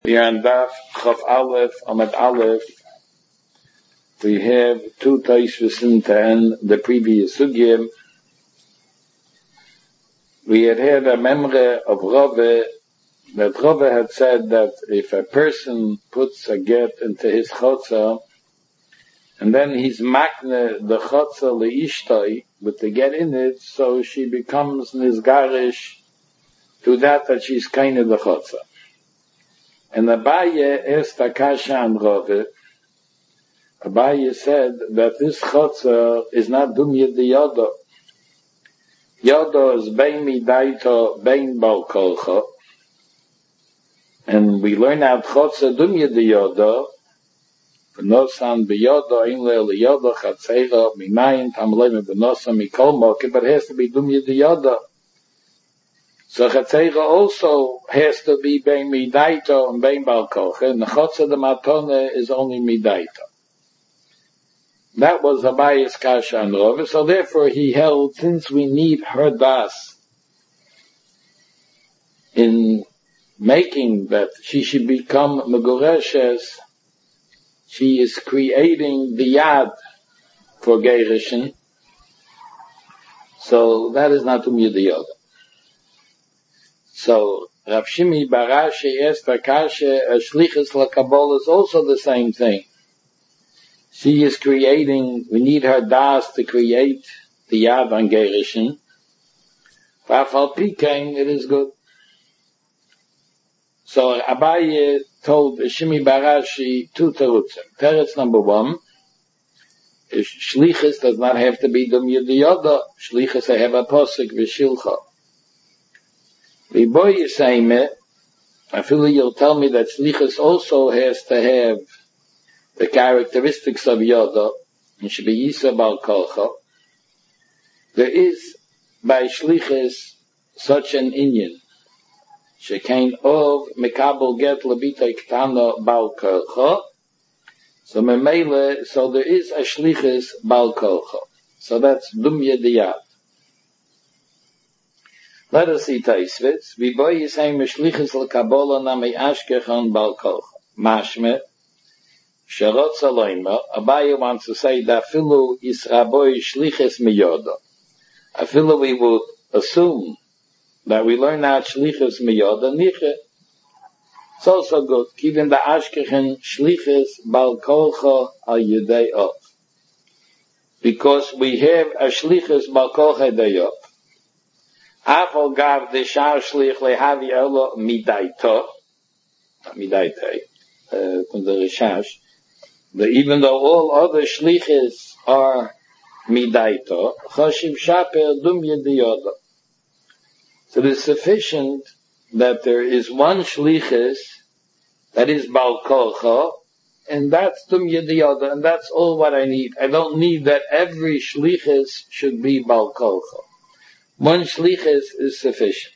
We are on Daf Chaf Aleph, Amad Aleph. We have two Taishvasim to end the previous Sugya. We had a memory of Rave, that Rave had said that if a person puts a get into his chotza, and then he's makne the chotza leishtoi, with the get in it, so she becomes nizgarish to that she's kind of the chotza. And Abaye asked Akasha and Rave. Abaye said that this chotza is not dumya de yodo. Yodo is bein midaito, bein bal kolcha. And we learn out chotza dumya de yodo. V'nosan beyodo, ein le yodo, chatzeira, minayin, tamleim, v'nosan mikol moke, but it has to be dumya de yodo. So Chatzeira also has to be bein midaito and bein bal kolcha, and the chotza de matone is only midaito. That was Abaye's kasha and Rove, so therefore he held, since we need her das in making that she should become megureshes, she is creating the yad for Gerishin, so that is not Umya de Yoda. So Rav Shimi Barashi asked Akasha, Shlichus LaKabbalah is also the same thing. She is creating, we need her das to create the Yad on Gerishin. V'afal Pikein, it is good. So Abaye told Shimi Barashi two terutzim. Teretz number one, Shlichus does not have to be Dumya de Yoda. Shlichus I have a posik v'shilcha. The boy is saying me, I feel you'll tell me that Shlichus also has to have the characteristics of Yoda, and should be Yisa Bal Kolcha. There is, by Shlichus, such an inyan. Shekain of Mekabel Get Labita Ktana Bal Kolcha. So Memele, so there is a Shlichus Bal Kolcha. So that's Dumya Diyat. Let us see Taisvitz. Viboy is saying Meshlichus L'Kabbalah Nami Ashkechon Bal Kolcha. Mashme. Sherotz Aloyma. Abaye wants to say that Afilu is Raboy Shlichus Miyoda. Afilu we would assume that we learn out Shlichus Miyoda Niche. It's also good. Even the Ashkechon Shlichus Bal Kolcha Al Yudei Of. Because we have a Shlichus Bal Kolcha Deyov. Afal gav de shar shlich lehavi elo midaito, midaite, from the Rishash, even though all other shliches are midaito, choshiv shaper dumya diyoda. So it is sufficient that there is one shliches that is bal kolcha, and that's dumya diyoda, and that's all what I need. I don't need that every shliches should be bal kolcha. One shlichus is sufficient.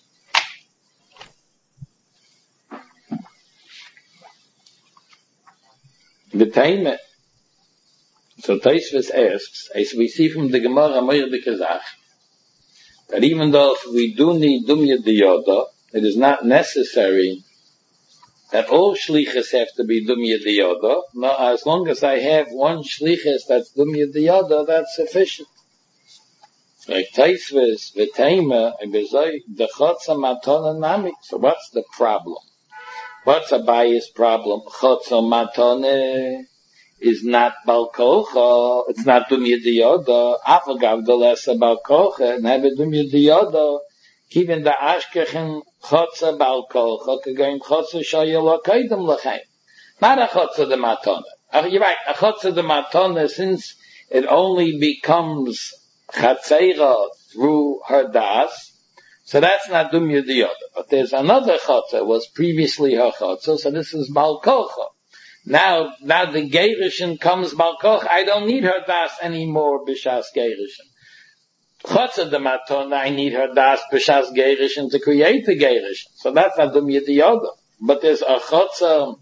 V'taime. So Taisvus asks, as we see from the Gemara Meir de Kazach, that even though we do need Dumya Diyoda, it is not necessary that all shlichus have to be Dumya Diyoda. No, as long as I have one shlichus that's Dumya Diyoda, that's sufficient. Like Taisvus, V'taima, the Chotza Matona Nami. So what's the problem? What's Abaye's problem? Chotza Matona is not Bal Kolcha. It's not Dumya Diyoda. Afagav the lesser Bal Kolcha, and have a Dumya Diyoda. Even the Ashkechen Chotza Bal Kolcha, Kagaim Chotza Shayel Akaydam Lachem. Not a Chotza de Matona. You're right, a Chotza de Matona, since it only becomes Chatzeira through her das, so that's not Dumya Diyoda. But there's another Chotza, was previously her Chotza, so this is Bal Kolcha. Now the Gerishin comes Bal Kolcha, I don't need her das anymore, B'shas Gerishin. Chotza de Matona, I need her das, B'shas Gerishin, to create the Gerishin. So that's not Dumya Diyoda. But there's a Chotza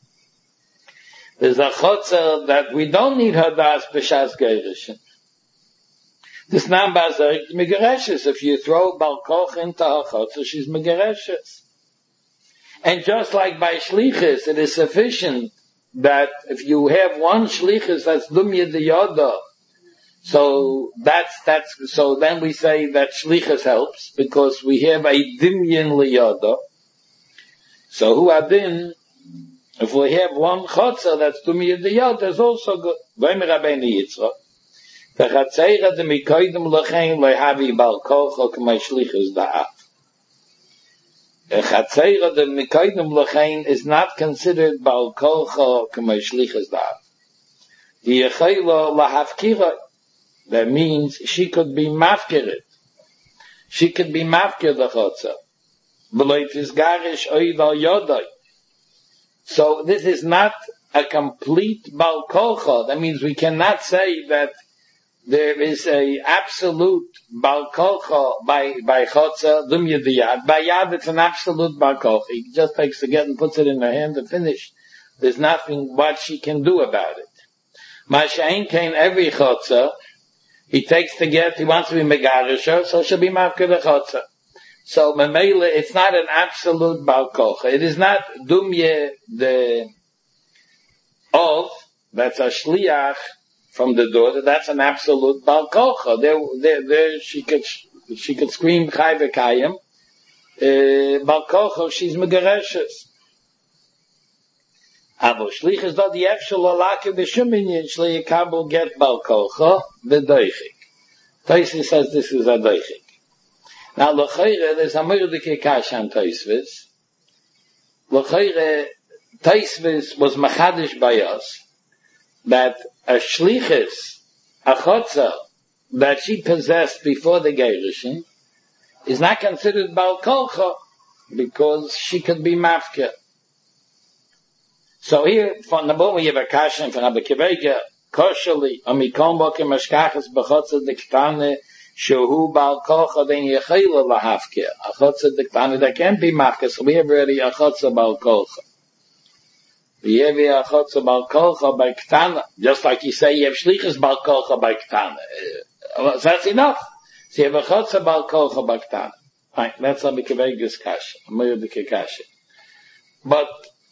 that we don't need her das, B'shas Gerishin. This nambazar is megereshes. If you throw Bal Kolcha into her chotza, she's megereshes. And just like by shlichus, it is sufficient that if you have one shlichus that's dumya diyoda, so so then we say that shlichus helps, because we have a dimyan liyoda. So hu adin, if we have one chotzer that's dumya diyoda, is also good. V'omer Rabbeinu Yitzchak, v'chatzeira demikoydem lechein lehavi bal kocho k'may shlichus da'at. Chatzeira demikoydem lechein is not considered bal kocho k'may shlichus da'at. The yechayla lahafkira, that means she could be mafkirit. She could be mafkir the chotzer. B'loit is garish oid al yodai. So this is not a complete bal kocha. That means we cannot say that there is a absolute bal kocha by chotzer dumya diyad. By yad it's an absolute bal kocha. He just takes the get and puts it in her hand and finish. There's nothing what she can do about it. Masha'in came every chotzer. He takes the get, he wants to be megarisher, so she'll be mafkir the chotzer. So memele, it's not an absolute bal kocha. It is not dumye the of, that's a shliach from the daughter, that's an absolute bal kocha. There she could scream chai v'kayim, bal kocha, she's megarishes. Avo shlichus do the actual alake b'shuminyin shli yikabel get bal kocha v'doichik. Tosfos says this is a doichik. Now l'chayre there's a murdike kash on Tosfos. L'chayre Tosfos was machadish by us that a shlichus, a chotzer that she possessed before the gerushin is not considered bal kocha because she could be mafker. So here, from the moment you have a kashan from Abba Kivega, koshali, amikom boke mashkachas b'chotzer diktane, shehu bal kocha den yechayla lahafke. A chotzer diktane, that can't be mafke, so we have already a chotzer bal kocha. We have a chotzer bal kocha by ktana. Just like you say, you have shlichus bal kocha by ktana. So that's enough. So you have a chotzer bal kocha by ktana. Fine, that's Abba Kivega's kashan, a murdike kashan. But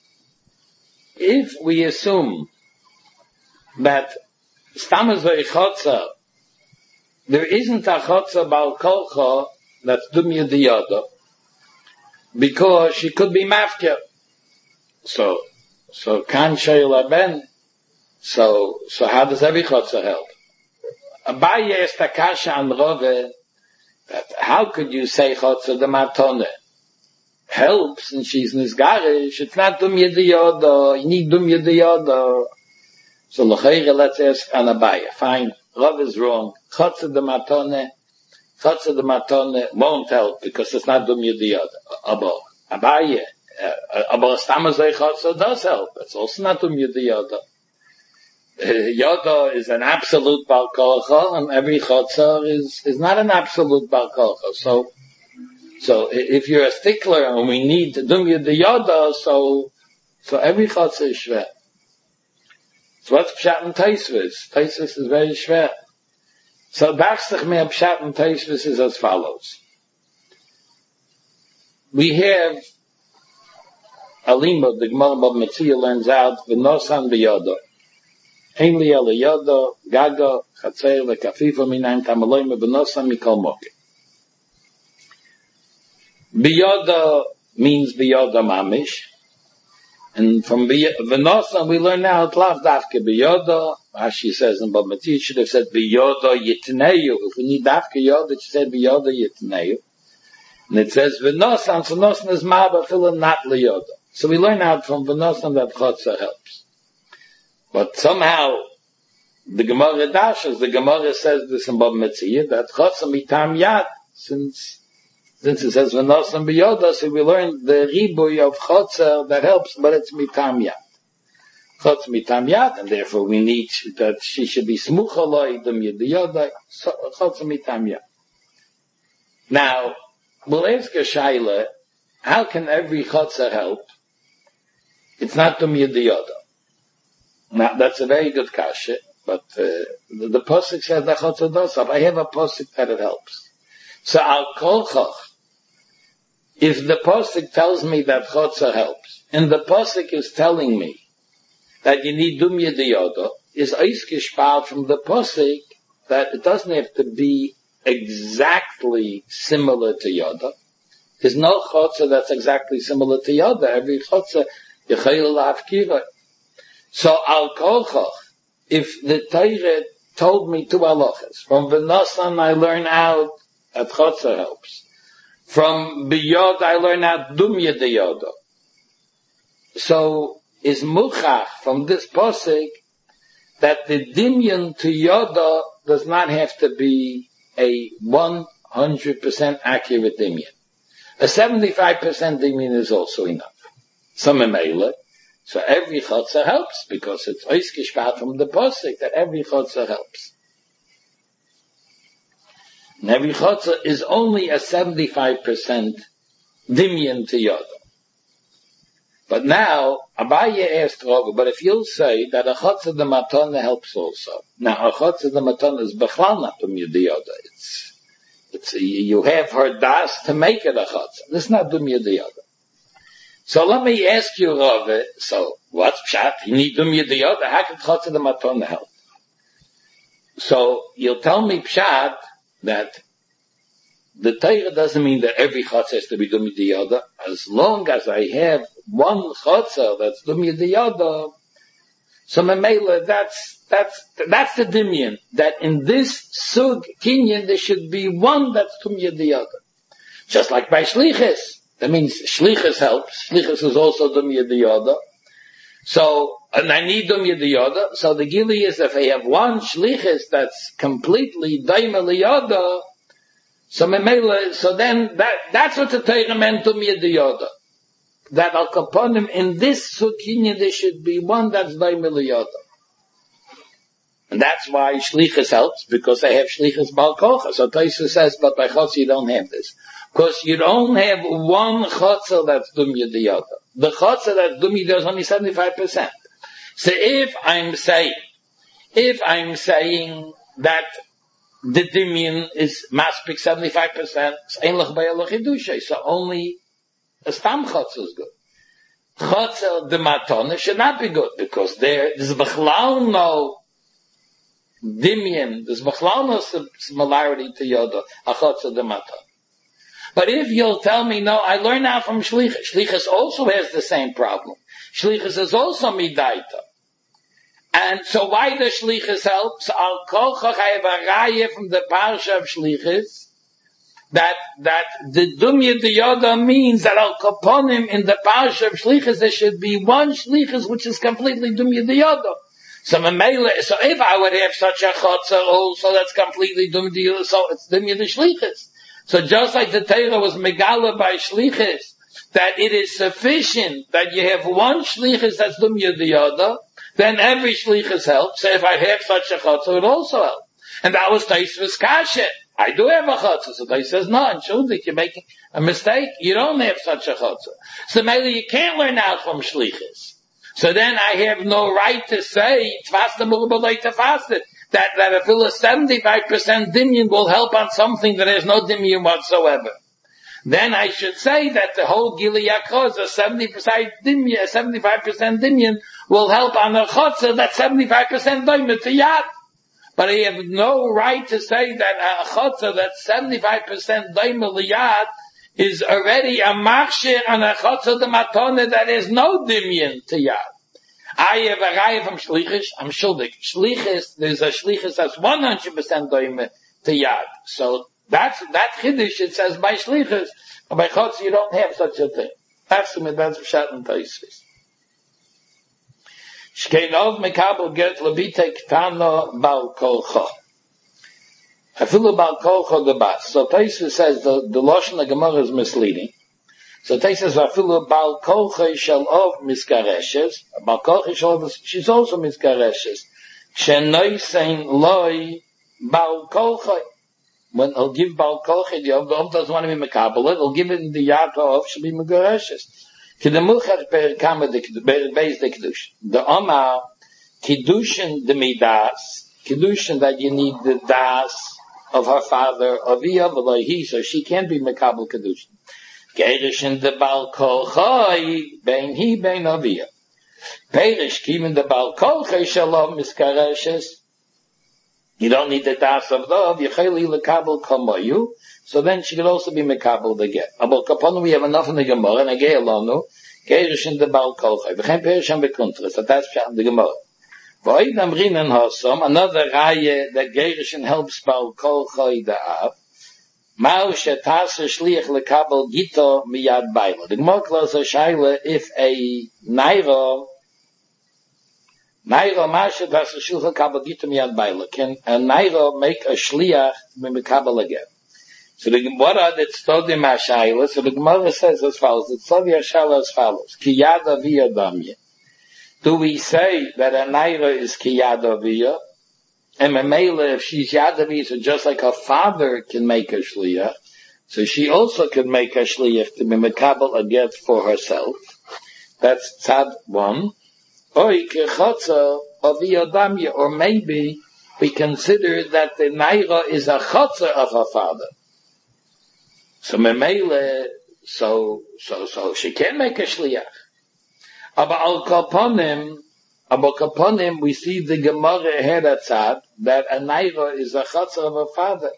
if we assume that stamazoi chotzer, there isn't a chotzer bal kocha that's dumya diyoda, because she could be mafker. So kan sheila ben. So how does every chotzer help? Abaye is takasha an Rove that how could you say chotzer de matone helps and she's nisgarish? It's not dumya diyoda. You need dumya diyoda. So l'chayre, let's ask an Abaye. Fine, Rav is wrong. Chotzer de matone won't help because it's not dumya diyoda. Abaye, stamazoi chotzer does help. It's also not dumya diyoda. Yoda is an absolute bal kocha, and every chotzer is not an absolute bal kocha. So if you're a stickler and we need to dumya diyoda, so every chotzer is shver. So what's pshat and Tosfos? Tosfos is very shver. So dachstach me pshat and Tosfos is as follows. We have a limud, the Gemara Bava Metzia learns out, v'nosan biyoda. Ein li el yoda, gaga, chatzer, v'kafifa minayim tamaloyim, v'nosan mikol moke. Biyoda means biyoda mamish. And from v'nosan we learn now, tlav dafke biyoda, as she says in Bava Metzia, should have said biyoda yitneyu. If we need dafke yoda, she said biyoda yitneyu. And it says v'nosan, so nosan is ma'aba filan not liyoda. So we learn out from v'nosan that chotzer helps. But somehow, the Gemara dashes, the Gemara says this in Bava Metzia, that chotzer mitam yad, since it says v'nosan biyoda, so we learn the ribuy of chotzer that helps, but it's mitam yad. Chotzer mitam yad, and therefore we need that she should be smucha loy, dumya diyoda, chotzer mitam yad. Now, we'll ask a shaila, how can every chotzer help? It's not dumya diyoda. Now, that's a very good kasha, but the posuk says that chotzer does help. I have a posuk that it helps. So al kolchach, if the pasuk tells me that chotzer helps, and the pasuk is telling me that you need dumya diyoda, is eisgespart from the pasuk that it doesn't have to be exactly similar to yoda. There's no chotzer that's exactly similar to yoda. Every chotzer yechayil la'afkira. So al kolchach, if the Torah told me two halachas, from V'nosan I learn out that chotzer helps. From biyod I learn out dumya diyoda. So is muchach from this pasuk that the dimyan to yoda does not have to be a 100% accurate dimyan. A 75% dimyan is also enough. Some emela. So every chotzer helps because it's oisgespart from the pasuk that every chotzer helps. And every chotzer is only a 75% dimyan to yoda. But now, Abaye asked Rava, but if you'll say that a chotzer de matana helps also. Now, a chotzer de matana is bechlal not dumya diyoda. It's, you have her das to make it a chotzer. This is not dumya diyoda. So let me ask you, Rava, so what's pshat? You need dumya diyoda. How can chotzer de matana help? So you'll tell me pshat that the Torah doesn't mean that every chotzer has to be dumya diyoda. As long as I have one chotzer that's dumya diyoda, so memela, that's the dimyan, that in this sug kinyan there should be one that's dumya diyoda. Just like by shlichus. That means shlichus helps. Shlichus is also dumya diyoda. So, and I need dumya diyoda. So the gili is if I have one shlichus that's completely daima liyoda, so memela, so then that's what the Torah meant dumya diyoda. That al kaponim in this sukinya there should be one that's daima liyoda. And that's why shlichus helps, because they have shlichus bal kocha. So Taisa says, but by chotzer you don't have this. Because you don't have one chotzer that's dumya diyoda. The chotzer that's dumya diyoda is only 75%. So if I'm saying that the dimyan is maspik 75%, so only a stam chotzer is good. Chotzer de matana should not be good, because there's bechlal no dimyan, there's bechlal no similarity to yoda, a chotzer de matana. But if you'll tell me, no, I learn now from shlichus. Shlichus also has the same problem. Shlichus is also midaita. And so why does shlichus help? So al kolchach I have a raya from the parsha of shlichus, that the dumya diyoda means that al kaponim in the parsha of shlichus there should be one shlichus which is completely dumya diyoda. So if I would have such a chotzer also that's completely dumya diyoda, so it's dumya de shlichus. So just like the Torah was megala by shlichus, that it is sufficient that you have one shlichus that's dumya diyoda, then every shlichus helps. So if I have such a chotzer, it would also help. And that was Taisva's kasha. I do have a chotzer. So Tais says, no, and Shudik, you're making a mistake. You don't have such a chotzer. So maybe you can't learn out from shlichus. So then I have no right to say, that I feel a 75% dimyan will help on something that has no dimyan whatsoever. Then I should say that the whole Gili Yaakov is a 75% dimyan will help on a chotzer that's 75% daima to yad. But I have no right to say that a chotzer that's 75% daima liyad is already a machshir on a chotzer de matone that has no dimyan to yad. I have a raya from shlichus. I'm shuldik. Shlichus, there's a shlichus that's 100% daima to yad. So that chiddush it says by shlichus. By chotzer you don't have such a thing. That's the midas pshat and taisis. Shkeinov mekabel get lebite ktano bal kolcha. Afilu bal kolcha the bas. So Taisa says the Lashon Gemara is misleading. So Taisa says afilu bal kolcha shel of miskareshes. Bal kolcha shel of, she's also miskareshes. Shenoi sein loy bal kolcha. When he'll give bal kolcha, the of doesn't want to be mekabel it. He'll give it in the yad of should be miskareshes. The Omar, Kiddushin the Midas, Kiddushin that you need the Das of her father, Aviyah V'lohi, so she can't be Mekabel Kiddushin. Gerish in the Baal Kol Chai, bein hi bein aviyah. Perish kim in the Baal Kol Chai shalom miskareshes. You don't need the das of love, Yecheli lekabel kamoyu, so then she could also be mekabel the get. Abel kaponu, we have enough in the Gemara, and Agei alonu, Gerish in the Baal Kol Chai, v'chein perish am bekuntres, so that's pshat in the Gemara. V'oid amrin and hosom, another raya that Gerishin helps Baal Kol Chai da'av, Ma'u she'tase shliach lekabel gito miyad baila. The Gemara closes a shaila, if a naira masha tase shliach lekabel gito miyad baila, can a naira make a shliach mekabel again? So the Gemara that's told in Mashaila, so the Gemara says as follows, it's told Yashala as follows, ki yada via damye. Do we say that a naira is ki yada via? And Mamela, if she's Yadavi, so just like her father can make a shliach, so she also can make a shliach to be mekabel a get for herself. That's tzad one. Or maybe we consider that the naira is a chotzer of her father. So Mamela, so she can make a shliach. But al kaponim, we see the Gemara ahead at tzad, that a naira is a chotzer of her father.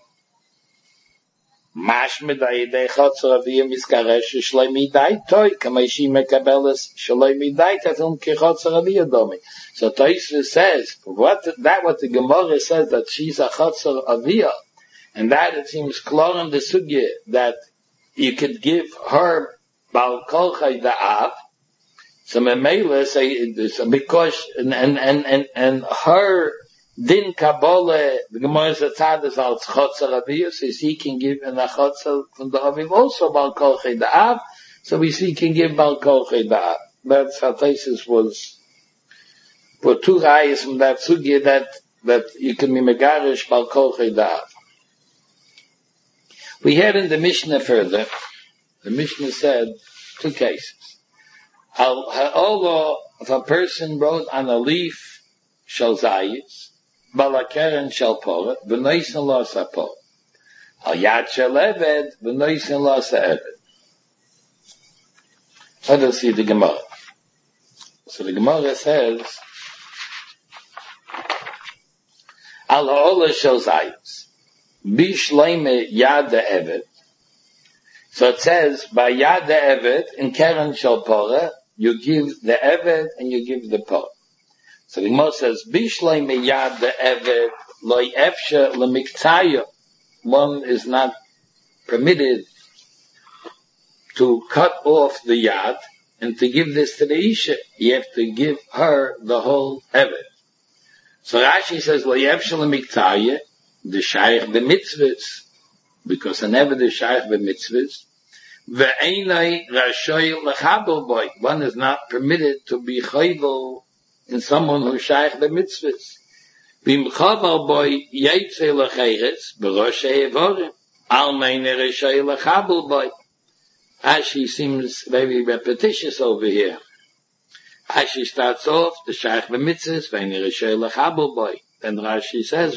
Mash medai de chotzer of yim iskaresh shloi midai toy, kamei shi mekabeles shloi midai tatum ki chotzer of yadomi. So Tosfos says, what the Gemara says, that she's a chotzer of yah, and that it seems clear in the sugya, that you could give her Baal Kol Chai da'av. So Memela say because and her din Kabbalah, the Gemara says tzad is al chotzer aviyah, so he can give an chotzer from the aviv also Baal Kol Chai da'av, so we see he can give Baal Kol Chai da'av. That's how Tosfos was for two rayas from that sugya that you can be megarish Baal Kol Chai da'av. We had in the Mishnah further, the Mishnah said two cases. Although if a person wrote on a leaf shel zayis, balakeren shel porah, v'noisen lo sapor, al yad shel eved, v'noisen lo sa'eved. Let us see the Gemara. So the Gemara says, al ha'olah shel zayis, bishleime yad eved. So it says, by yad eved, in keren shel porah, you give the eved and you give the porah. So the Gemara says, Bishlei miyad the eved loy efshe lemiktaya. One is not permitted to cut off the yad and to give this to the isha. You have to give her the whole eved. So Rashi says, loy efshe lemiktaya, the shaykh the mitzvahs, because an eved is shaykh the mitzvahs. One is not permitted to be chayvel in someone who shaykh the mitzvahs. Rashi seems very repetitious over here. Rashi starts off the shaykh the mitzvahs, then Rashi says,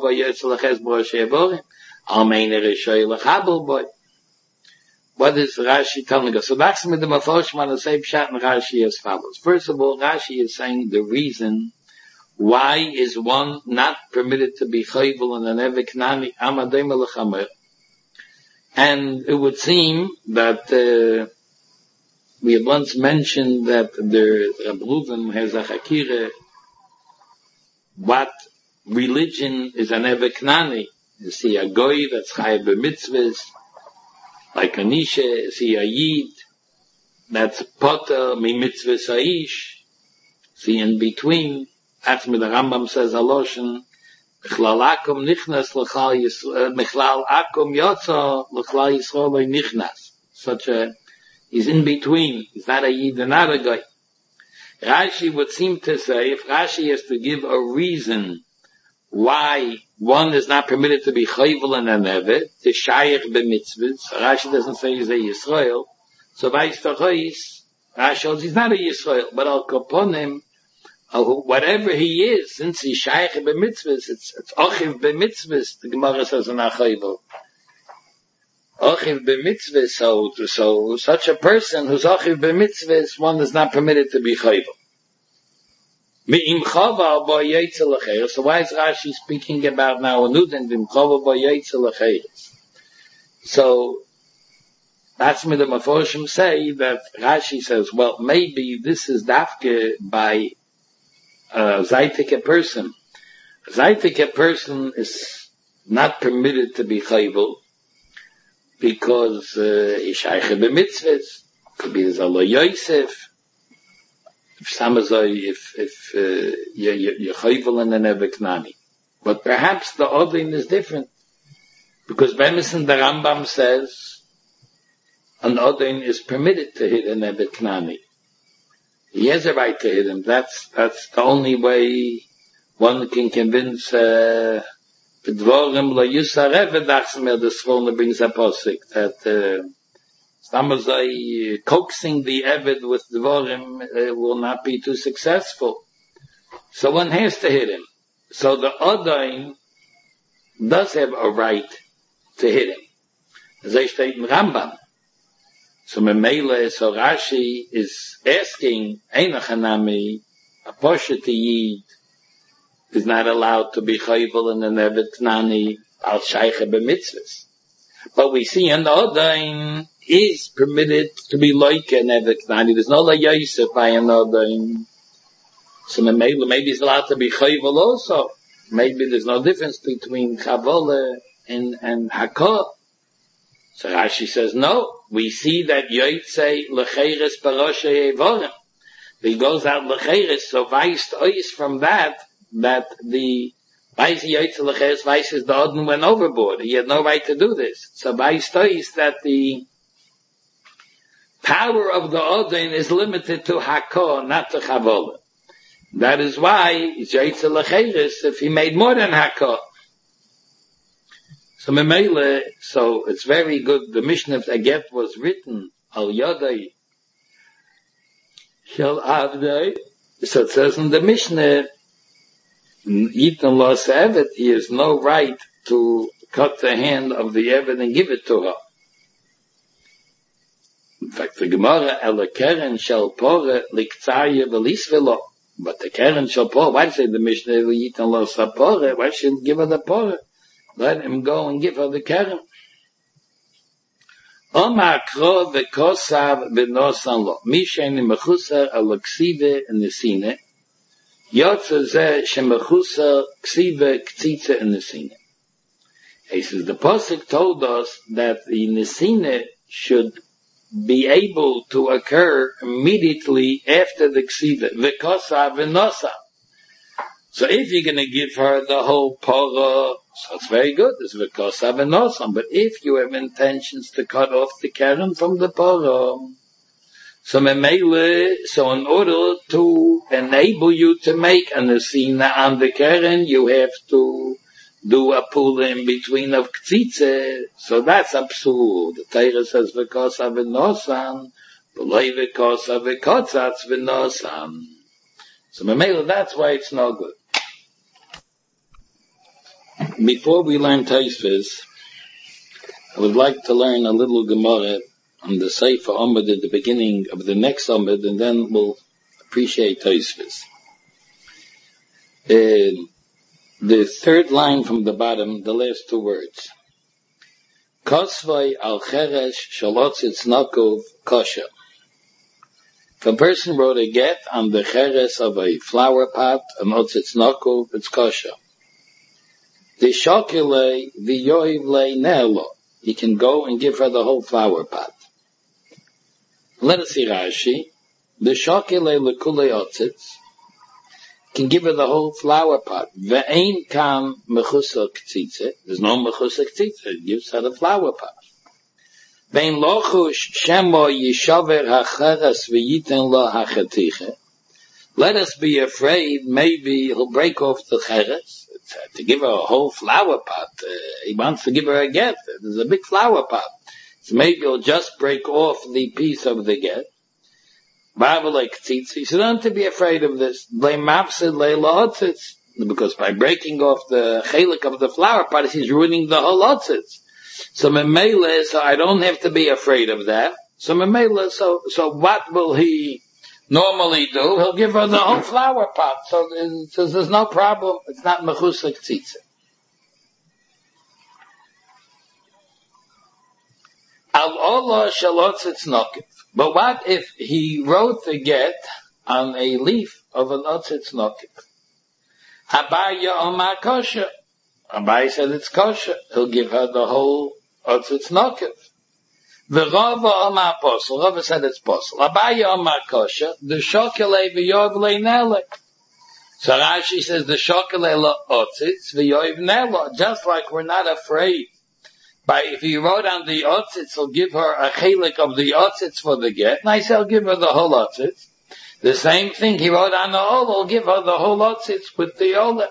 what is Rashi telling us? So that's with the Mafoshman the same pshat and Rashi as follows. First of all, Rashi is saying the reason why is one not permitted to be chayvel in an eveknani amadei melechamer. And it would seem that we had once mentioned that the Reb Reuven has a chakira what religion is an eveknani. You see a goy that's chayav b'mitzvahs, like Anisha, is he a Yid, that's Potter, mi mitzvah sa'ish, see in between, that's what the Rambam says, Aloshan, Michlal akum nichnas, Michlal akum yotza, L'chlal Yisrael nichnas. Such a, he's in between, he's not a Yid and not a guy. Rashi would seem to say, if Rashi has to give a reason why one is not permitted to be chayvel and an eved, to shayach b'mitzvahs. Rashi doesn't say he's a Yisrael. So Vais Tachois, Rashi says he's not a Yisrael, but al kaponim, whatever he is, since he's shayach b'mitzvahs, it's ochiv b'mitzvahs, the Gemara says an achayvel. Achiv b'mitzvah, so such a person who's achiv b'mitzvah, one is not permitted to be chayvel. Mi'im chava bo yetzel l'cheres. So why is Rashi speaking about now a nuden v'im chava bo yetzel l'cheres? So that's what the Meforshim say, that Rashi says, well, maybe this is dafke by a zaytike person. A zaytike person is not permitted to be chayvel because he's shaykh b'mitzvahs. Could be there's a lo Yosef. If you're chayvel in an Eveknani. But perhaps the Odin is different. Because Bemison the Rambam says an Odin is permitted to hit an Eveknani. He has a right to hit him. That's the only way one can convince B'dvorim lo yusar eved achsmer, the Sforna brings a posik that coaxing the Eved with Dvorim will not be too successful. So one has to hit him. So the Odain does have a right to hit him. As I state in Rambam. So Memele, so Rashi is asking, Einachanami, a Poshet Yid is not allowed to be chayvel in an Eved Knani al Shaycha b'mitzvahs. But we see an Odain is permitted to be like an Eved Knani. There's no like Yosef by an Odain. So maybe he's allowed to be chayvel also. Maybe there's no difference between Chavola and Hakah. So Rashi says, no. We see that Yotzei Lecheres Paroshe Evorim. He goes out Lecheres, so Weist Ois from that the Weist Yotzei Lecheres Weist is the Odin went overboard. He had no right to do this. So Weist Ois that the power of the Odin is limited to Hakah, not to Chavola. That is why Yotzei Lecheres, if he made more than Hakah. So Memele, so it's very good. The Mishnah of Aget was written al Yodai Shel Avdei. So it says in the Mishnah, Yitan Los Eved, he has no right to cut the hand of the Eved and give it to her. In fact, the Gemara Ela Keren Shel Pore Liktzaya Velisvelo. But the Keren Shel Pore, why say the Mishnah Yitan Los Pore? Why shouldn't give her the Pore? Let him go and give her the keren. Omar kro v'kosav v'nosan lo. Misheni mechuser al ksive nesine. Yotze ze shemechuser ksive ktzitze nesine. He says the Pasuk told us that the nesine should be able to occur immediately after the ksive. V'kosav v'nosan. So if you're going to give her the whole parah, so it's very good. It's v'kosav v'nosan. But if you have intentions to cut off the keren from the parah, so in order to enable you to make a nesina on the keren, you have to do a pull in between of ktzitze. So that's absurd. The Torah says v'kosav v'nosan, v'loi v'kosav v'kotzatz v'nosan. So that's why it's no good. Before we learn Tosfos, I would like to learn a little Gemara on the Sefer Amud at the beginning of the next Amud, and then we'll appreciate Tosfos. The third line from the bottom, the last two words. Kosvai al cheresh shalotzitz nakov kosher. If a person wrote a get on the cheres of a flower pot, an otzitz nakov, it's kosher. The shokile, the yoivle nelo. He can go and give her the whole flower pot. Let us see Rashi. The shokile lekule otzitz can give her the whole flower pot. Ve'ein kam mechusa k'tzitze. There's no mechusa k'tzitze. It gives her the flower pot. Ve'in lochush shemo yishaver hacheres ve'yiten lo hachetiche. Let us be afraid maybe he'll break off the cheres. To give her a whole flower pot. He wants to give her a get. There's a big flower pot. So maybe he'll just break off the piece of the get. He said, don't to be afraid of this. Because by breaking off the chelik of the flower pot, he's ruining the whole otzitz. So Memele, so I don't have to be afraid of that. So Memele, so what will he normally do? He'll give her the whole flower pot. So there's no problem. It's not mechusar ktitza. Al ola shalotzitz nokif. But what if he wrote the get on a leaf of an otzitz nokif? Abaya omar kosher. Abai said it's kosher. He'll give her the whole otzitz nokif. The Rava omar posel. Rava said it's posel. Abaya omar kosher. The shokele v'yov leinele. So Rashi says the shokele lo otzitz v'yov nele. Just like we're not afraid. By if he wrote on the otzitz, he'll give her a chelik of the otzitz for the get. And I say I'll give her the whole otzitz. The same thing he wrote on the ola, he'll give her the whole otzitz with the ola.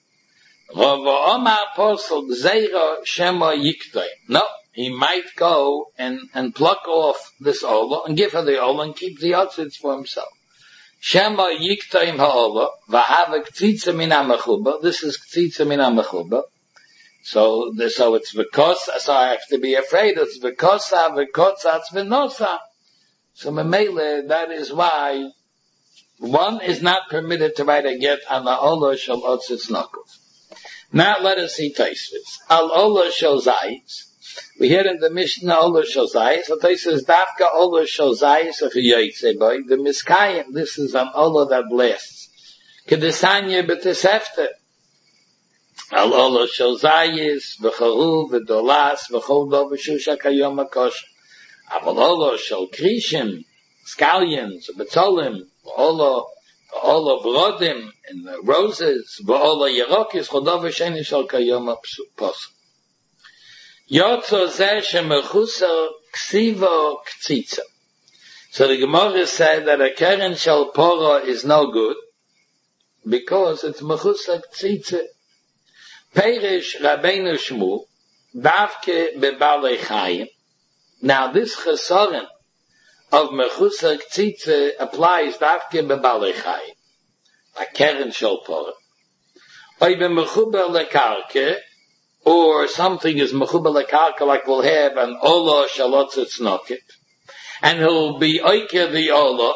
No, he might go and pluck off this ola and give her the ola and keep the otzitz for himself. Shema yiktoim ha'ola, v'hava k'tzitza min ha'mechuba. This is k'tzitza min ha'mechuba. So it's because, so I have to be afraid. It's because it's v'nosa. So memele, that is why one is not permitted to write a get on the ola shel otzitz nokov. Now let us see Tosfos. Al ola shel zayis. We hear in the Mishnah ola shel zayis. So Tosfos dafka ola shel zayis of yoytze boy. The miskayim. This is an ola that blasts. Kedesanya b'tesefte. Al ola shel zayis v'charu v'dolas v'chol do v'shusha kayom hakosh. Al ola shel krishim, scallions, betzolim, ola brodim and the roses, ola yerokis chodav v'sheni shel kayom posel. Yotzo zeh shemechusa ksivo ktsitza. So the Gemara said that a keren shel pora is no good because it's mechusa ktsitza. Perish Rabbeinu Shmuel davke bebalei chayim. Now this chesaron of mechusa ktsitza applies davke bebalei chayim, a keren shel pora. Oy b'mechuber lekarke, or something is mechuber lekarke, like we'll have an ola shalotzitz nokit, and he'll be oike the ola,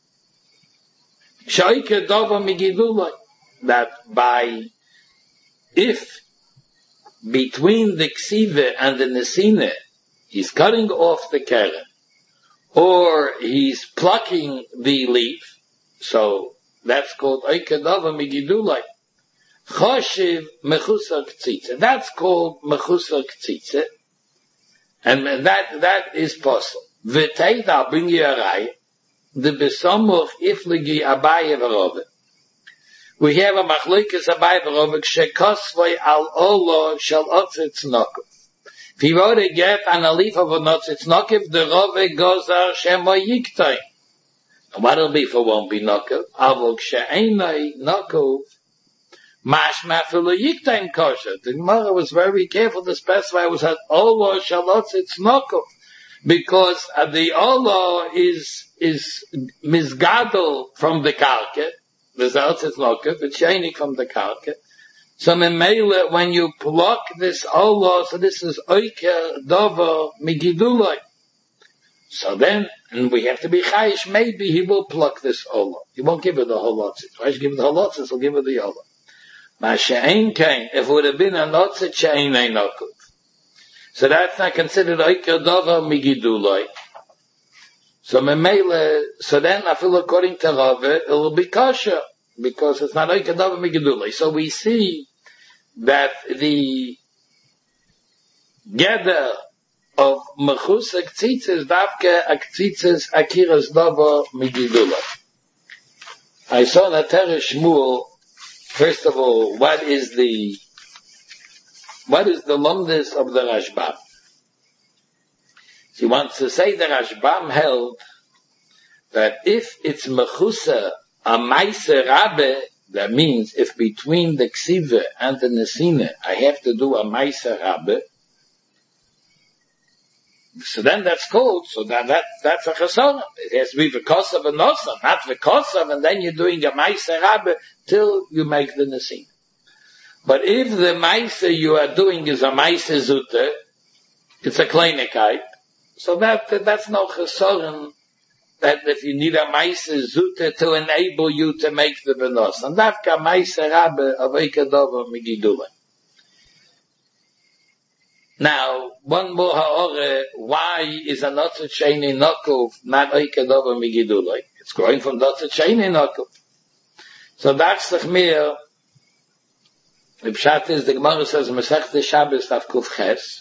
sheoike dova migidulai, that by if between the ksive and the nesine he's cutting off the keren, or he's plucking the leaf, so that's called oikadava migidulai. Choshev mechusa ktsitze. That's called mechusa ktsitze, and that is possible. V'teid, I'll bring you a raya. The besamuch ifligi abaye v'rove. We have a machlokes abaye v'rove shekosvay al olo shel otzitz nokov. If he wrote a get on a leaf of a otzitz nokov, the rove gozar shemo yiktay. What'll be for won't be nokov? Avok she'enai nokov. Mashma filu yiktay kosher. The Gemara was very careful to specify it was at olo shel otzitz nokov, because the olo is misgadol from the karka. The otzitz nokov, it's sheinik from the karka. So memele, when you pluck this olo, so this is oike dover migidulai. So then, and we have to be chayish, maybe he will pluck this olo. He won't give her the whole otzitz. Why should he give her the whole otzitz? He'll give her the olo. Ma she'ein kain, if it would have been an otzitz, she'ein ein nokov. So that's not considered oike dover migidulai. So memele, so then I feel according to Rave, it will be kosher, because it's not oike dover migidulai. So we see that the gather of mechusa ktsitz is davke aktsitzes akiras dover migidulai. I saw that Teresh Shmuel. First of all, what is the lumdis of the Rashbam? He wants to say the Rashbam held that if it's mechusa a meiser rabbe, that means if between the ksive and the nesine I have to do a meiser rabbe, so then that's called, so that's a chesona. It has to be v'kosav and nosav, not v'kosav, and then you're doing a meiser rabbe till you make the nesine. But if the meiser you are doing is a meiser zute, It's a kleinigkeit. So that's no chesoren, that if you need a meise zute to enable you to make the benos. And dafka meise rabbe of eikadover migidule. Now, one more ha'ore, why is a notzet sheini nokuf not eikadover migidule? It's growing from notzet sheini nokuf. So that's the chmir. The pshat is, the Gemara says, Masechta Shabbos Daf Kuf Ches.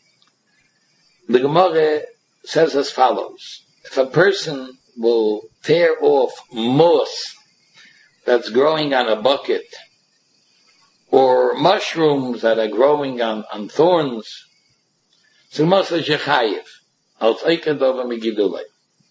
The Gemara says as follows: if a person will tear off moss that's growing on a bucket, or mushrooms that are growing on thorns, so Gemara says Yechayev al tzeiken dover migidulei.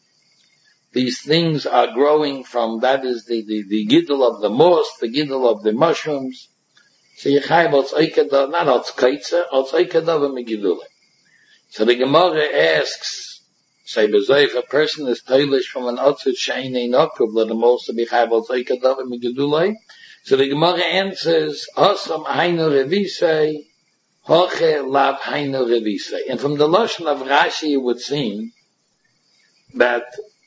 These things are growing from, that is the giddel of the moss, the giddel of the mushrooms. So Yechayev al tzeiken dover, not al tzkeitze, al tzeiken dover migidulei. So the Gemara asks, say, if a person is toilish from an otzet she'einei nokuf, let him also be chayav al tzeiken dover migidulei. So the Gemara answers, Osam hainu revisei, hoche lav hainu revisei. And from the lashon of Rashi, it would seem that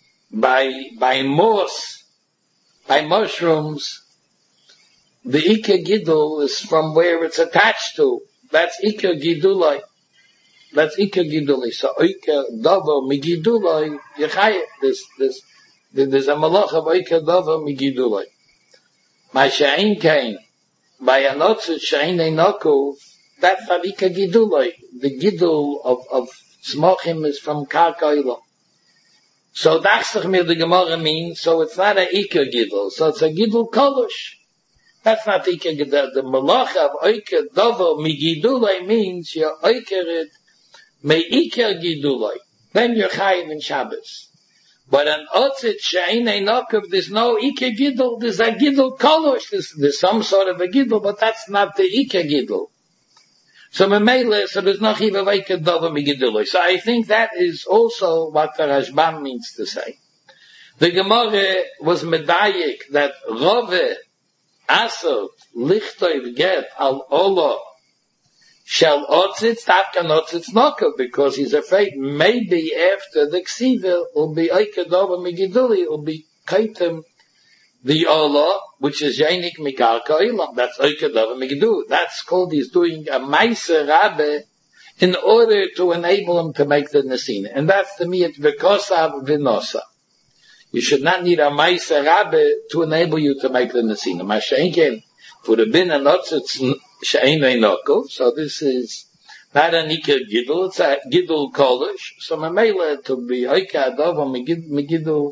by moss, by mushrooms, the Ika Gidul is from where it's attached to. That's Ika Gidulai. That's Ika Gidulai. So Ika Dovo Migidulai, Yechayet, there's a malach of Ika Dovo Migidulai. My Sha'in came by a notzet Sha'inei Nokuf, that's not Ika Gidulai. The Gidul of Smochim is from Karka. So that's the Gemara means, so it's not a Ika Gidul, so it's a Gidul Kolosh. That's not Ika Gidul. The malach of Ika Dovo Migidulai means you're Ikerit Me Ika Gidulai. Then you're Chayiv in Shabbos. But an Otzit She'einei Nokuf, there's no Ika Gidul, there's a Gidul Kolosh, there's some sort of a Gidul, but that's not the Ika Gidul. So there's no Chiv of Ika Dover Migidulai. So I think that is also what the Rashbam means to say. The Gemara was medayik that Rove Asot Lichtov Get Al Olo Shall Otzitz Tafkan Otzitz Nokov, because he's afraid maybe after the Ksiva will be Ika Dover Migidulai, will be Kaitim the Ola, which is Yainik Mikarka Ilam. That's Ika Dover Migidulai. That's called, he's doing a Maisa Rabbe in order to enable him to make the Nesina. And that's the Miyat V'kosav V'nosa. You should not need a Maisa Rabbe to enable you to make the Nesina. Masha'inken, for the Bin and Otzitz She'einei Nokov, so this is not an Ika Gidul, it's a Gidul Kolosh. So Mamela to be Ika Dover Migidul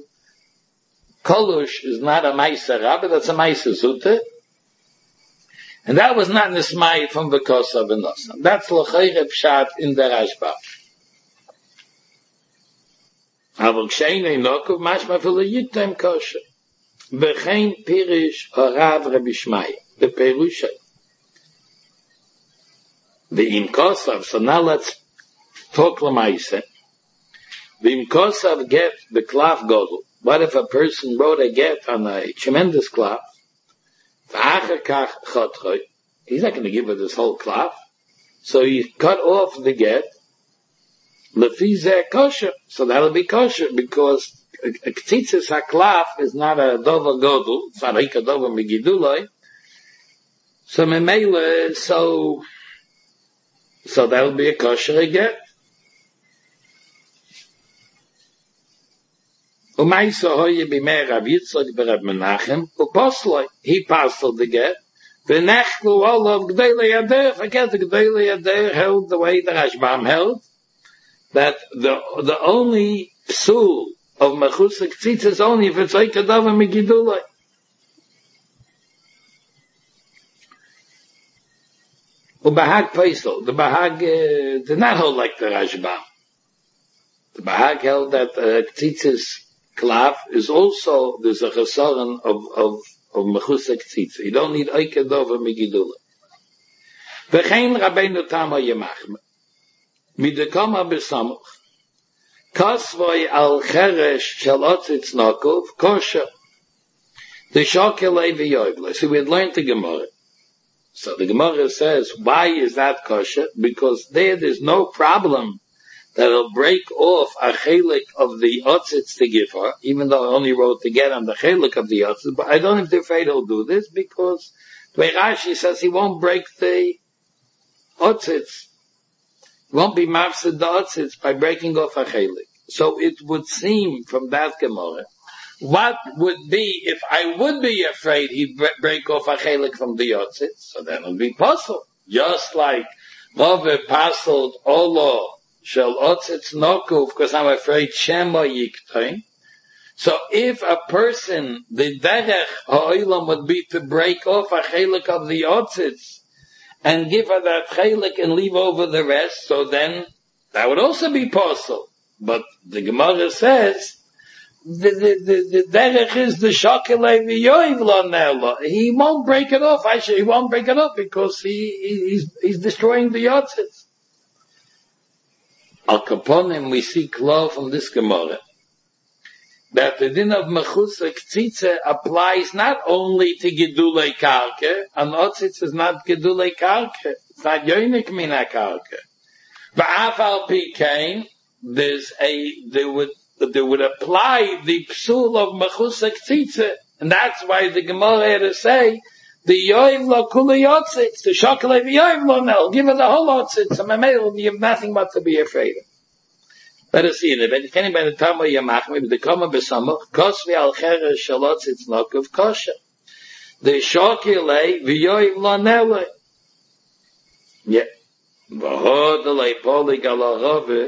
Kolosh is not a Maisa Rabbe, that's a Maisa Zute. And that was not Nismai from the Kosa V'Nosa. That's L'chayre Pshat in the Rashbam. Aber She'einei Nokov mashma v'lo yitem kosher. V'chein pirish harav Rabbi Shmaya. The Perusha. The Imkosav, so now let's talk Lamaise. The Imkosav get the Klaf Godel. What if a person wrote a get on a tremendous Klaf? He's not going to give her this whole Klaf. So he cut off the get. Lefizeh kosher. So that'll be kosher, because a Ktitzis HaKlaf is not a Dover Godel. It's not a Dover Migidulai. So Memele, so that will be a kosher again. Umayso hoye b'mei Rav Yitzchak b'Rav Menachem u'posloi. He passled the get. V'nechlu all of Gdolei Yader. Forget the Gdolei Yader held the way the Rashbam held, that the only psul of Mechusik Tzitz is only if it's like a Dover Migidulai. Bahag Paisel, the Bahag did not hold like the Rashbam. The Bahag held that Ktzitz's Klav is also, there's a chesaron of Mechusek Ktitz. You don't need Eike Dover Migidulai. V'chein Rabbeinu Tama Yemachme. Midekoma B'samuch. Kasvoi al Cheresh Shel Otzitz Nokov Kosher. The Shokelei V'yoivle. So we had learned the Gemara. So the Gemara says, why is that kosher? Because there's no problem that he'll break off a chelik of the otzitz to give her, even though I only wrote to get on the chelik of the otzitz, but I don't have to afraid he'll do this, because the way Rashi says he won't break the otzitz. He won't be mafsid the otzitz by breaking off a chelik. So it would seem from that Gemara, what would be if I would be afraid he'd break off a chelik from the otzitz? So then it would be possible. Just like Rava passled Olo shel otzitz nokuf, because I'm afraid Shema yiktain. So if a person, the derech ha'olam would be to break off a chelik of the otzitz and give her that chelik and leave over the rest, so then that would also be possible. But the Gemara says the derech is the shakelei v'yoiv lo nela. He won't break it off. He won't break it off because he's destroying the yotzitz. Al kaponim, we see clear from this Gemara that the din of mechusa k'tzitze applies not only to gedulei karke, and otzitz is not gedulei karke. It's not yoinik mina karke. V'af al pi kain, they would apply the psul of mechusa k'tzitze, and that's why the Gemara had to say the yoiv lo kula yotzitz, the shokalei v'yoiv lo nel, give her the whole yotzitz, and mamel, you have nothing but to be afraid of. Let us see it. When you can by the time you make maybe the kama besamach kosvi al cheres shalotz it's nokov kosher. The shokalei v'yoiv lo nel. Yeah. V'hodalei polig ala rove.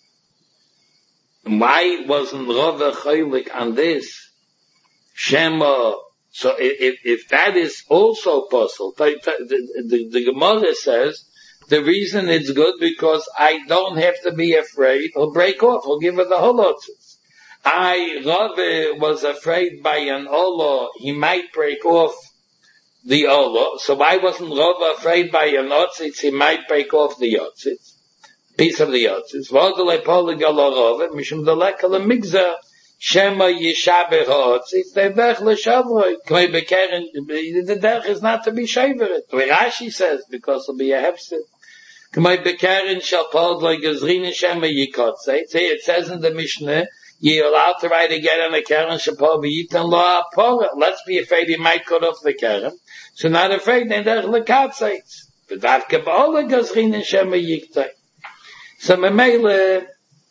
Why wasn't Rava chaylik on this? Shema. So if that is also possible, the Gemara says the reason it's good because I don't have to be afraid. He'll break off. He'll give her the whole otzitz. Rava was afraid by an olo. He might break off the olo. So why wasn't Rava afraid by an otzitz? He might break off the otzitz. Piece of the yotzitz. V'odolei polig ala rove, mishum delek ala migzah, shema yishabeh ha'otzitz, the derech l'shavroi. K'mei bekeren, the derech is not to be shaveret. The way Rashi says, because it'll be a hefset. K'mei bekeren shal polig gezrina shema yikotzei. It says in the Mishnah, you're allowed to write again on the keren, shapol b'yitan lo ha'pora. Let's be afraid he might cut off the keren. So not afraid, then derech l'katzei. V'davke ba'olig gezrina shema yikotzei. So Memele,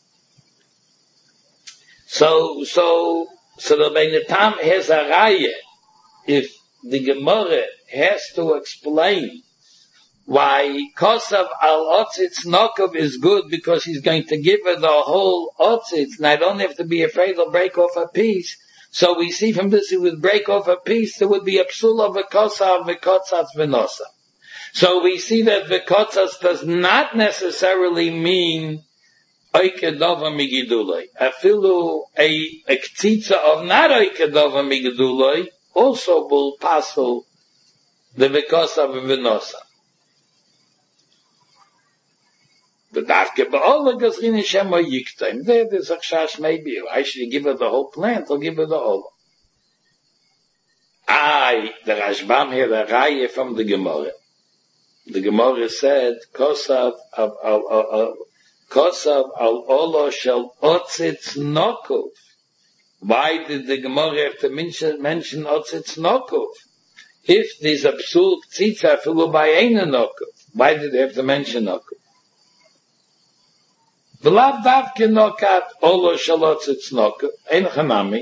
so the Beinatam has a raya. If the Gemara has to explain why Kosav al Otzitz Nokov is good because he's going to give her the whole Otzitz, and I don't have to be afraid he'll break off a piece. So we see from this he would break off a piece, there would be a psul of a Kosav v'kotzatz v'nosa. So we see that v'kotzas does not necessarily mean oikedova migiduloi. Afilu a ktitza of not oikedova migiduloi also will passel the v'kosav v'nosa. But after ba'ola gazrini shema yiktaim, there's a chash maybe. I should give her the whole plant, I'll give her the whole. The Rashbam here, the Raya from the Gemara. The Gemara said, Kosav al olo shel otzitz nokov. Why did the Gemara have to mention otzitz nokov? If there's a psul tzitza filu by eina nokov, why did they have to mention nokov? V'lav davke nokat olo shel otzitz nokov. Ein chanami.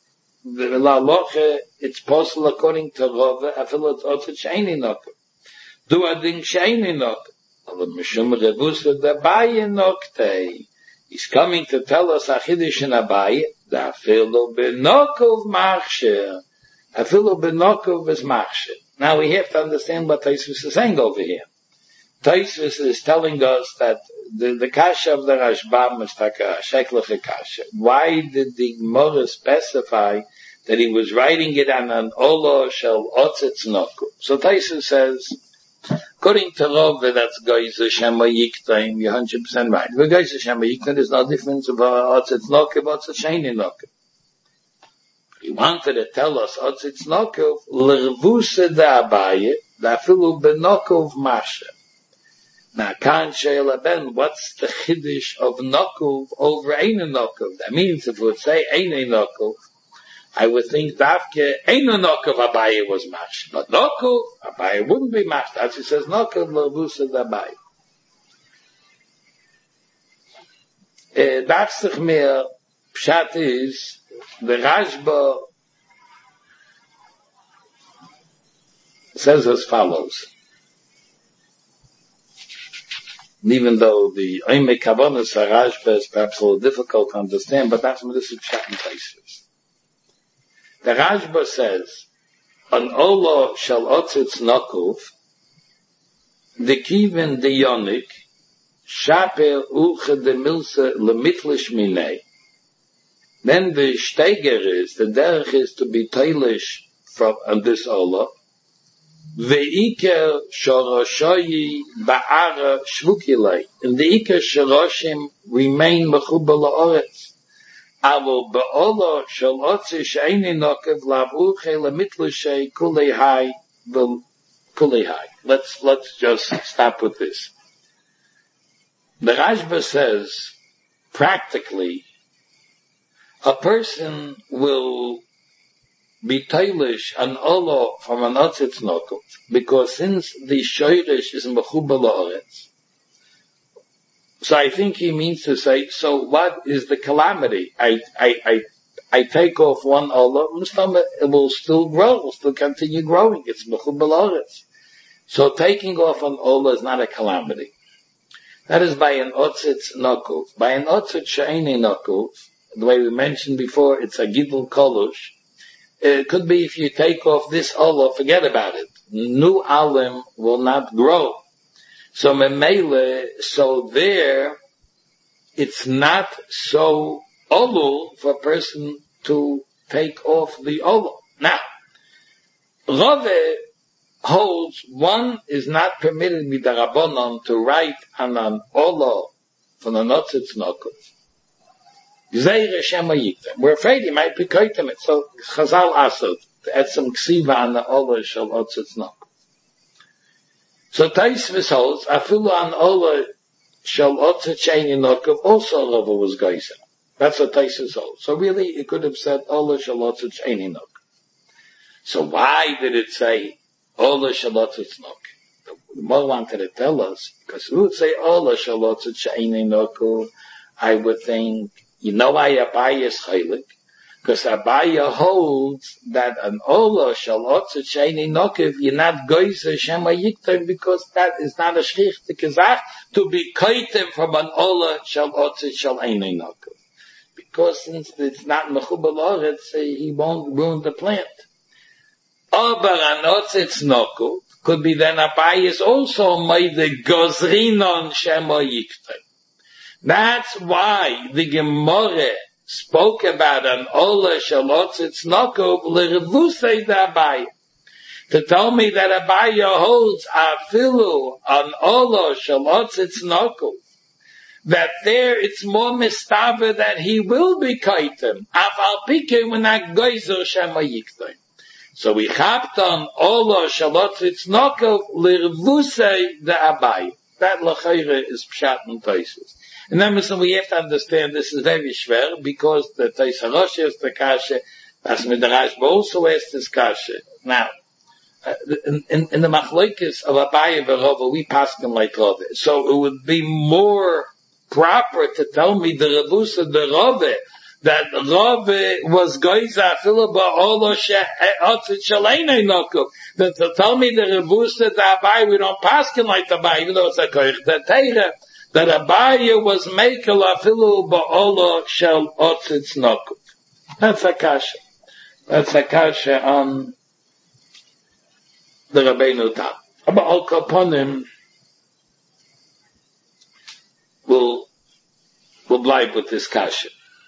It's possible according to Rava, afilu otzitz sheini nokov. Do a ding shayni nok. Aber mishum revusa dabaye noktei. He's coming to tell us a chiddush in Abaye. Da afilu benokov machsher. Afilu benokov is machsher. Now we have to understand what Tosfos is saying over here. Tosfos is telling us that the kasha of the Rashbam is like a shekliche kasha. Why did the Gemara specify that he was writing it on an olo shel otzitz nokov? So Tosfos says, according to Rava, that's Geiser Shema Yiktaim, you're 100% right. With Geiser Shema Yiktaim, there's no difference about Otzitz Nokov, Otzitz Sheini Nokov. He wanted to tell us Otzitz Nokov, L'rvusa da Abaye, da Afilu Benokov Masha. Now, Khan Sheila Ben, what's the chiddush of Nokov over Eina Nokov? That means if we would say Eina Nokov, I would think Davke Eina Nokov Abaye was mashed. But Nokov, Abaye wouldn't be mashed. As he says, Nokov Levusa Abaye. Dafsich mehr, Pshat is, the Rashba says as follows. Even though the Oime Kavanas Rashba is perhaps a little difficult to understand, but that's what this is Pshat in places. The Rashba says, An Ola shall otzitz nokov, the Kivin de Yonik, Shaper uche de Milse lemitlish minei. Then the Steiger is, the derech is to be tailish from this Ola, Ve'iker shoroshoyi ba'ara shvukilei. And the Iker shoroshim remain mechubal la'oretz. Avo ba'ola shal otzi she'eni nokev lavuche lemitlushe kulei hai kulei hai. Let's just stop with this. The Rashba says, practically, a person will be tailish an ola from an otzitz nokov, because since the shoyrish is mechubal la'oretz, so I think he means to say, so what is the calamity? I take off one ola, it will still grow, will still continue growing. It's mechubal la'oretz. So taking off an ola is not a calamity. That is by an otzitz nokov. By an otzitz she'eni nokov, the way we mentioned before, it's a gidul kolush. It could be if you take off this olah, forget about it. New alim will not grow. So memele, so there, it's not so olul for a person to take off the olah. Now, Rave holds one is not permitted with the Rabbanon to write on an olah from an otzitz nokov. We're afraid he might be koitem it. So Chazal asked to add some ksiva on the olah shel otzitz nokov. So Taisvis holds, afilu an olah shel otzitz she'eni nokov, also Rava was geiser. That's what Taisvis holds. So really, it could have said olah shel otzitz she'eni nokov. So why did it say olah shel otzitz nokov? The Gemara wanted to tell us, because we would say olah shel otzitz she'eni nokov, I would think, you know why Abaya is chaylik? Because Abaya holds that an olah shel otzitz she'eni nokov, you're not goyzer shema yiktem, because that is not a shrichtik gezach to be koitem from an olah shel otzitz she'eni nokov. Because since it's not mechubal oretz, he won't ruin the plant. Aber an otzitz nokov could be then Abaya is also made the gozrinon shema yiktem. That's why the Gemara spoke about an olah shel otzitz nokov l'revusei d'Abaya. To tell me that Abaya holds afilu an olah shel otzitz nokov, that there it's more mistaver that he will be kaitem. Af al pike when not geizer shema yiktem. So we chapped on olah shel otzitz nokov l'revusei d'Abaya. That l'chayre is pshat and taisus. And then we have to understand this is very schwer, because the Taisarosh is the kasha, as Midrash also has this kasha. Now, in the machlokes of Abaya and Rava, we pass them like Rava. So it would be more proper to tell me the Revusa the Rava, that Rava was goiza afilu ba'olah she'otzitz she'eni nokov, than to tell me the Revusa the Abaya, we don't pass them like the Abaya, even though it's a koich, the Teira, that Abaya was mekel afilu ba'olah shel otzitz nokov. That's a kasha. That's a kasha on the Rabbeinu Tam. But Al Kaponim will blind with this kasha.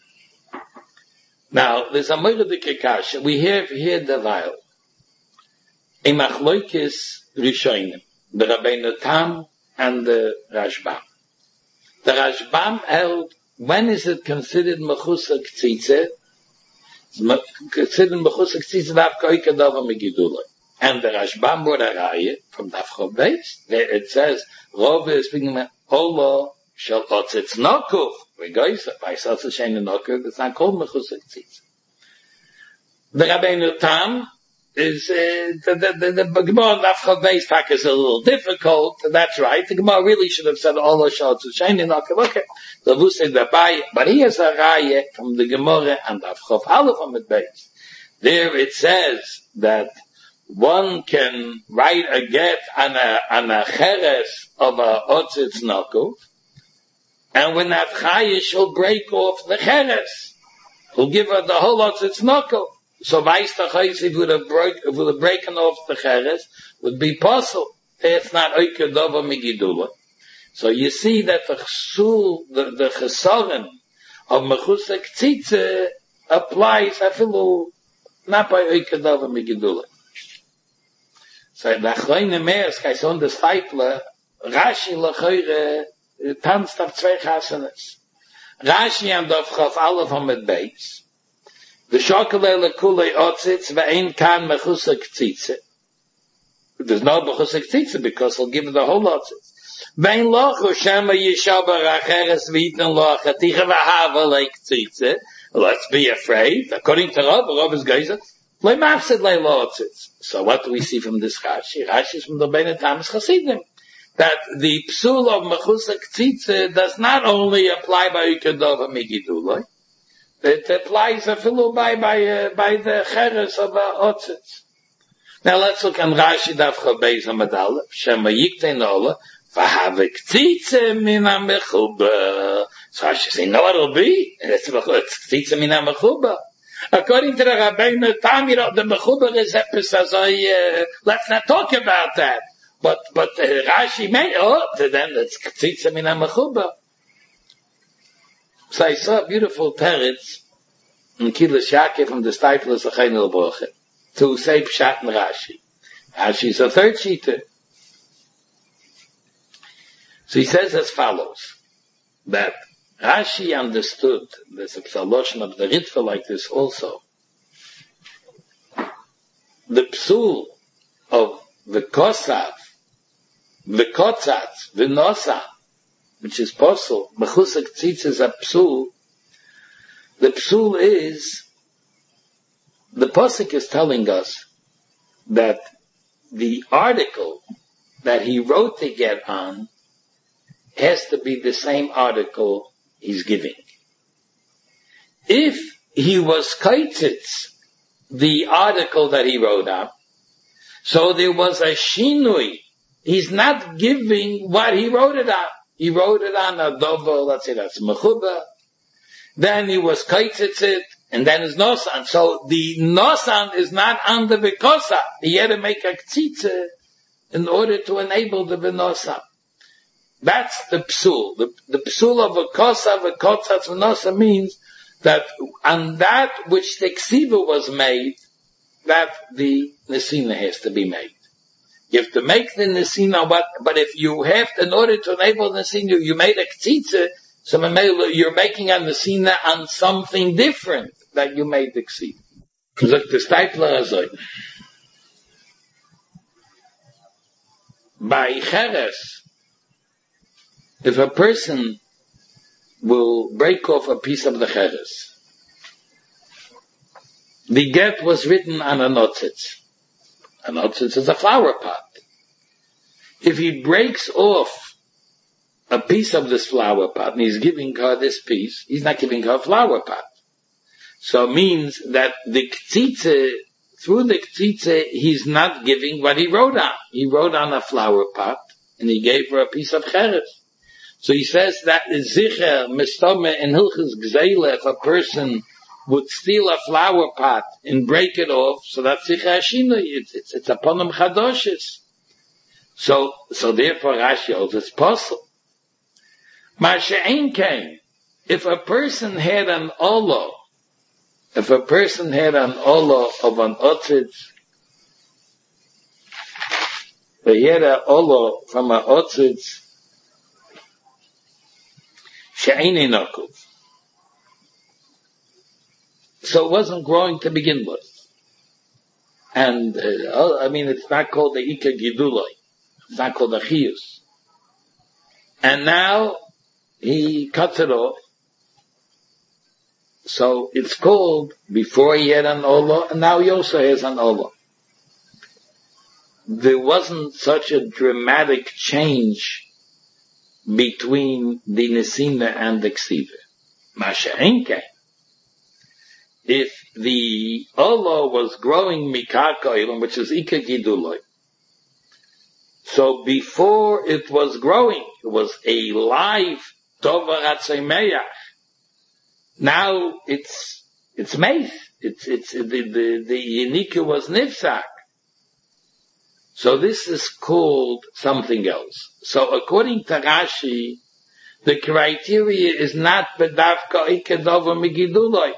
Now, there's a Moeredike kasha. We have here the Weil. A Machloikis Rishonim, the Rabbeinu Tam and the Rashbam. The Rashbam held, when is it considered mechusa k'tzitze? It's considered mechusa k'tzitze v'af ko'ika dava megidulei. And the Rashbam brought a raya from Dafchov Beis. There it says, Rov is speaking of Ola shel otzitz nokuf. We go, by Sotze Shein nokuf, it's not called Mechusik Tzitz. The Rabbeinu Tam is, the Gemara Dafchov Beis tak is a little difficult. That's right. The Gemara really should have said Ola shel otzitz Shein nokuf. Okay. The Vu said Dabai, but here's a raya from the Gemara and Dafchov Aleph on the Beis. There it says that one can write a get on a cheres of a otzitz nokuf, and when that chayish will break off the cheres, he'll give her the whole otzitz nokuf. So vice the chayish, if it would have broken off the cheres, would be possible. It's not oike dova migidula. So you see that the chesaron of mechusek tzitze applies afilu not by oike dova migidula. So the Achroine Meers, kai so on the Steipler, Rashi lechoire tanzt auf zwei Chasanes. Rashi and of Chof Aleph Amid Beis, the Shokele lekule otzitz ve'ein kan mechusek tzitze. There's no mechusek tzitze because he'll give the whole otzitz. Ve'ein lochu shema yishabar acheres v'yitn loch aticha v'hava leik tzitze. Let's be afraid. According to Rav is geizer, so what do we see from this Rashi? Rashi is from the Bein Tamas Chasidim. That the psul of Mechusek Tzitze does not only apply by Yikadova Migiduloi, it applies a filu by the Cheres of Otzitz. Now let's look at Rashi Daf Chabeis Hamadal, Shema Yiktein Ola, Vahavik Tzitze Mina Mechuba. So Rashi say, no, it'll be. It's Tzitze Mina Mechuba. According to the Rabbeinu Tam, the Mechuber is episode, let's not talk about that. But Rashi made, then it's Tzitza Mina Mechuber. So I saw a beautiful teretz in Kiddush Yaakov from the Steipler Zachayin el-Broche to say Pshat and Rashi. Rashi's a third sheeter. So he says as follows, that Rashi understood, there's a psaloshon of the Ritva like this also. The psul of the kosav, the kotzatz, the nosa, which is possible, mechusek tzitz is a psul. The psul is, the posik is telling us that the article that he wrote to get on has to be the same article he's giving. If he was kaitzitz, the article that he wrote on, so there was a shinui, he's not giving what he wrote it on. He wrote it on a dover, let's say that's mechuba, then he was kaitzitz it, and then it's nosan. So the nosan is not on the vikosa. He had to make a ktzitze in order to enable the vinosa. That's the psul. The psul of a kosa, a kotzatz v'nosa means that on that which the ksiva was made, that the nesina has to be made. You have to make the nesina, but if you have to, in order to enable the nesina, you made a ktzitze, so you're making a nesina on something different that you made the ksiva. Look, the Steipler Azoi. By cheres, if a person will break off a piece of the cheres, the get was written on a notzitz. A notzitz is a flower pot. If he breaks off a piece of this flower pot and he's giving her this piece, he's not giving her a flower pot. So it means that the ktzitze, through the ktzitze, he's not giving what he wrote on. He wrote on a flower pot and he gave her a piece of cheres. So he says that is zicher mistome in hilchus gzeile, if a person would steal a flower pot and break it off, so that's zicher hashina, it's upon him chadoshes. So therefore Rashi holds it's possible. Masha'en came, if a person had an olo of an otzitz, he had an olo from an otzitz, she'eini nokuf. So it wasn't growing to begin with. And, it's not called the Ika Giduloi. It's not called the Chiyus. And now, he cuts it off. So it's called, before he had an Olah, and now he also has an Olah. There wasn't such a dramatic change between the Nesina and the Ksiva. Masha'enke. If the Olah was growing Mikaka Ilam, which is Ika Giduloi, so before it was growing, it was a live Tova Ratzei. Now it's Meith. The Yenika was Nifsak. So this is called something else. So according to Rashi, the criteria is not Bedavka Ikedova Megiduloi.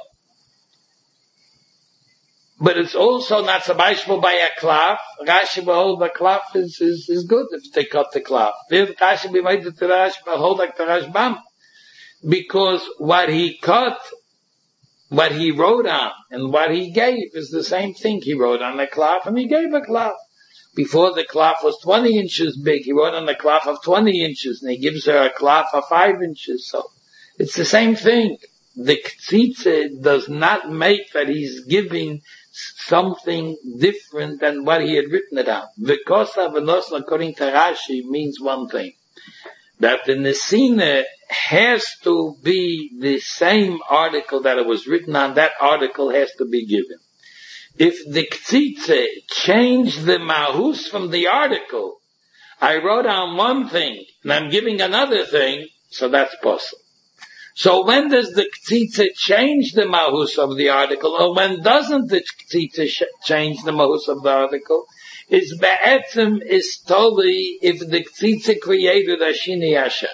But it's also not Sabaishmo by a klaf. Rashi behold the klaf is good if they cut the klaf. Rashi be made to Rashi behold like the Rashbam. Because what he cut, what he wrote on, and what he gave is the same thing. He wrote on the klaf and he gave a klaf. Before the klaf was 20 inches big, he wrote on the klaf of 20 inches, and he gives her a klaf of 5 inches. So it's the same thing. The ktsitze does not make that he's giving something different than what he had written it out. V'kosa v'nosla, according to Rashi, means one thing. That the Nesina has to be the same article that it was written on, that article has to be given. If the ktsitze changed the mahus from the article, I wrote on one thing, and I'm giving another thing, so that's possible. So when does the ktsitze change the mahus of the article, or when doesn't the ktsitze change the mahus of the article? It's be'etzim is totally if the ktsitze created a shini Hashem.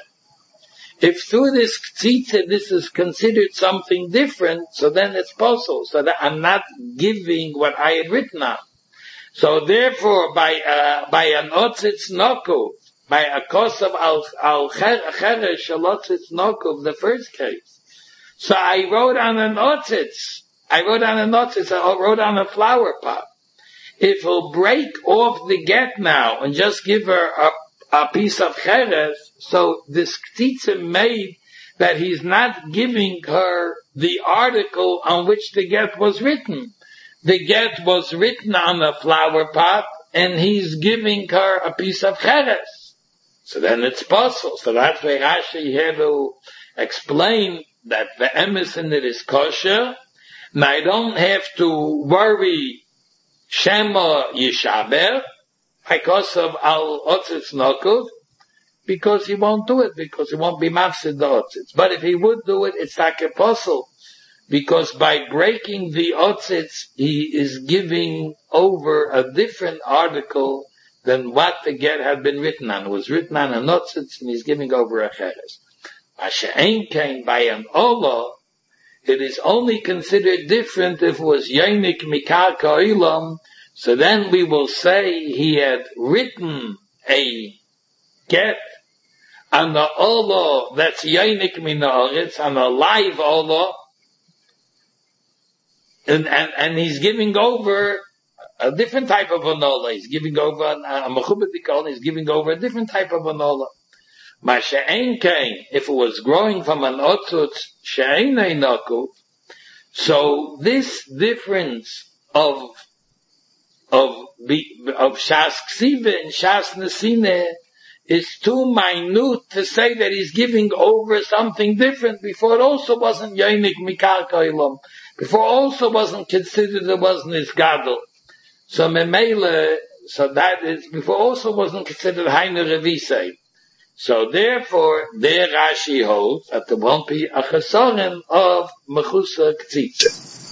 If through this ktsitze this is considered something different, so then it's possible. So that I'm not giving what I had written on. So therefore, by an otzitz nokov, by a kos of al cheresh alotzitz nokov, the first case. So I wrote on an otzitz. I wrote on a flower pot. If he'll break off the get now and just give her a piece of cheres, so this ktitza made that he's not giving her the article on which the get was written. The get was written on a flower pot, and he's giving her a piece of cheres. So then it's possible. So that's why Rashi had to explain that the emes in it is kosher, and I don't have to worry Shema Yishaber, because of Al Otzitz Nokov, because he won't do it, because he won't be mafsid the Otzitz. But if he would do it, it's like apostle, because by breaking the Otzitz, he is giving over a different article than what the get had been written on. It was written on an Otzitz, and he's giving over a Cheres. Masha'en came by an Olah, it is only considered different if it was Yonik Mikar Ka'ilam. So then we will say he had written a get on the Olah that's Yonik Minaretz, on a live Olah, and he's giving over a different type of an Olah. He's giving over a Mechubet, he's giving over a different type of an Olah. Masha'en came, if it was growing from an otzutz she'enei nokov, so this difference of Shas Ksiva and Shas Nesina is too minute to say that he's giving over something different. Before it also wasn't Yonik Mikar Ka'ilam. Before it also wasn't considered, it wasn't his gadol. So Memele, so that is, before also wasn't considered Hainu Revisei. So therefore, there Rashi holds that there won't be a chesaron of mechusa ktsitza.